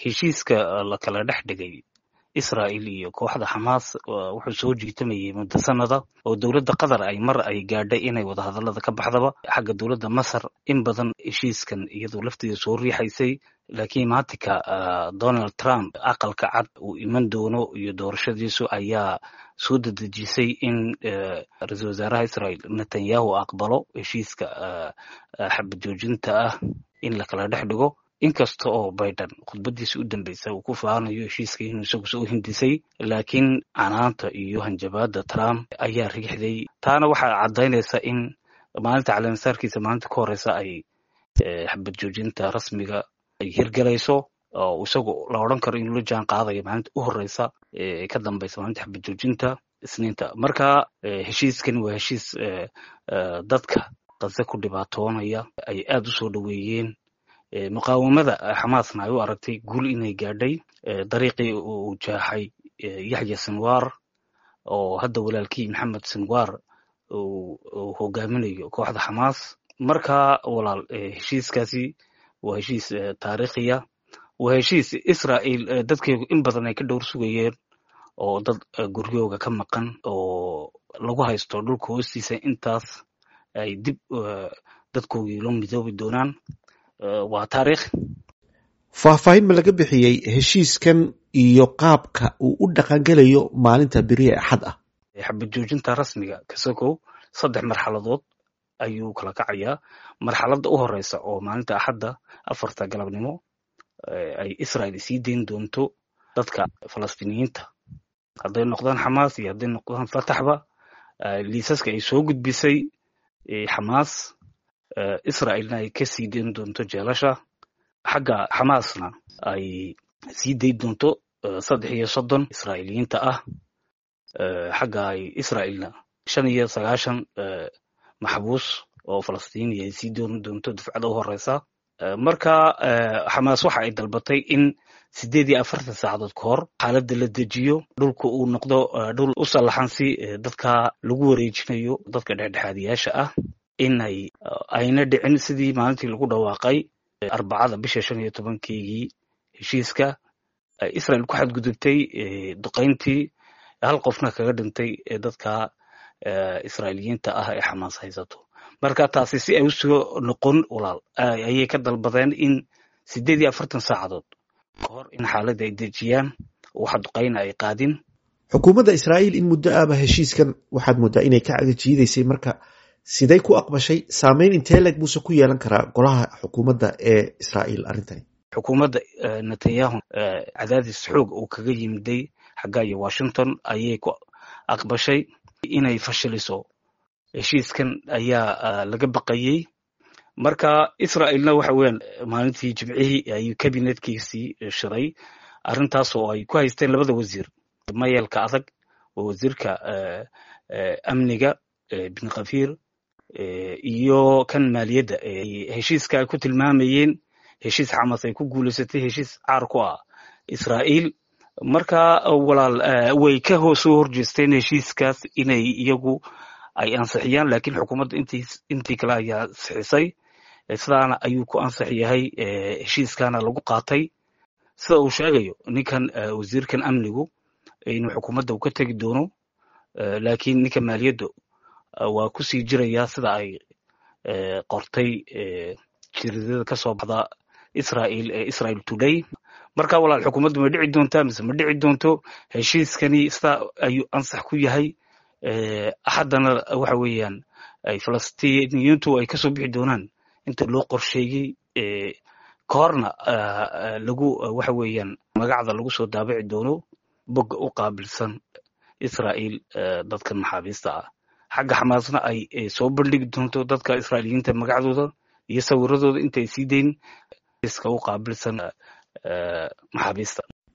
heshiiska la kala dhex dhigay Israa'iil iyo kooxda Xamaas wuxuu soo jiitamayay muddo sanada oo dowladda Qatar ay gaadhay inay wada hadallada ka baxdaba xagga dowladda Masar in badan heshiiskan iyadoo lafteeda soo riixaysay laakiin maatika Donald Trump aqalka cad uu iman doono iyo doorashadiisu ayaa soo dedejisay in ra'iisul wasaaraha Israa'iil Netanyahu aqbalo heshiiska xabad joojinta ah in la kala dhex dhigo inkasta oo Biden khudbadiisa u dambeysay uu ku faanayo heshiiska inuu isagu soo hindisay laakiin canaanta iyo hanjabaadda Trump ayaa riixday taana waxaa cadaynaysa in maalinta calaamasaarkiisa maalinta ka horeysa ay xabad joojinta rasmiga ay hirgalayso oo isagu la odhan karo inuu la jaan qaadayo maalinta u horeysa ee ka dambeysa maalinta xabad joojinta Isniinta marka heshiiskan waa heshiis dadka Gaza ku dhibaatoonaya ay aad u soo dhaweeyeen muqaawamada Xamaasna ay u aragtay guul inay gaadhay dariiqii uu jaaxay Yahya Sinwar oo hadda walaalkii Maxamed Sinwar uu hogaaminayo kooxda Xamaas marka walaal heshiiskaasi waa heshiis taariikhiya waa heshiis Israa'iil dadkeedu in badan ay ka dhowr sugayeen oo dad guryooga ka maqan oo lagu haysto dhulka hoostiisa intaas ay dib dadkoodii loo midoobi doonaan waa taariikh faahfaahin ma laga bixiyey heshiiskan iyo qaabka uu u dhaqangelayo maalinta beri ee Axad ah xabad joojinta rasmiga ka sokow 3 marxaladood ayuu kala kacayaa marxaladda u horeysa oo maalinta Axadda 4 galabnimo ay Israa'iil sii deyn doonto dadka Falastiiniyiinta hadday noqdaan Xamaas iyo hadday noqdaan Fatahba liisaska ay soo gudbisay Xamaas Israa'iilna ay ka sii deyn doonto jeelasha xagga Xamaasna ay sii deyn doonto 33 Israa'iiliyiinta ah xagga Israa'iilna 95 maxbuus oo Falastiini ay sii deyn doonto dufcada u horeysa marka Xamaas waxa ay dalbatay in 48 saacadood ka hor xaaladda la dejiyo dhulka uu noqdo dhul u salaxan si dadka lagu wareejinayo dadka dhexdhexaadiyaasha ah in ayna dhicin sidii maalintii lagu dhawaaqay Arbacada bisha 15keegii heshiiska Israa'iil ku xadgudubtay duqeyntii hal qofna kaga dhintay dadka Israa'iiliyiinta ah ee Xamaas haysato marka taasi si ay u soo noqon walaal ayay ka dalbadeen in 48 saacadood ka hor in xaaladda ay dejiyaan waxa duqeyna ay qaadin xukuumadda Israa'iil in muddo ah heshiiskan waxaad moodaa inay ka cagajiidaysay marka siday ku aqbashay saameyn intee leg buu ku yeelan karaa golaha xukuumadda ee Israa'iil arintani xukuumadda Netanyahu cadaadis xoog uu kaga yimiday xagga Washington ayay ku aqbashay inay fashiliso heshiiskan ayaa laga baqayay marka Israa'iilna waxa weyn maalintii Jimcihii ayuu kabinetkiisii shiray arintaas oo ay ku haysteen labada wasiir mayelka adag oo wasiirka amniga bin Gafir iyo kan maaliyadda heshiiska ay ku tilmaamayeen heshiis Xamaas ay ku guuleysatay heshiis caar ku ah Israa'iil marka walaal way ka soo horjeesteen heshiiskaas inay iyagu ay ansixiyaan laakiin xukuumadda intii kale ayaa sixisay sidaana ayuu ku ansix yahay heshiiskana lagu qaatay sida uu sheegayo ninkan wasiirkan amnigu inuu xukuumadda ka tagi doono laakiin ninka maaliyadda waa ku sii jiraya sida ay qortay jiridada ka soo baxda Israel Today marka walaal xukuumaddu ma dhici doontaa mise ma dhici doonto heshiiskani sida ayuu ansax ku yahay haddana waxa weeyaan ay Falastiiniyiintu ay ka soo bixi doonaan inta loo qorsheeyay koorna lagu waxa weeyaan magacda lagu soo daabici doono bog u qaabilsan Israa'iil dadka maxaabiista ah xagga Xamaasna ay soo bandhigi doonto dadka Israa'iiliyiinta magacdooda iyo sawiradooda inta ay sii deyn iska u qaabilsan maxaabiista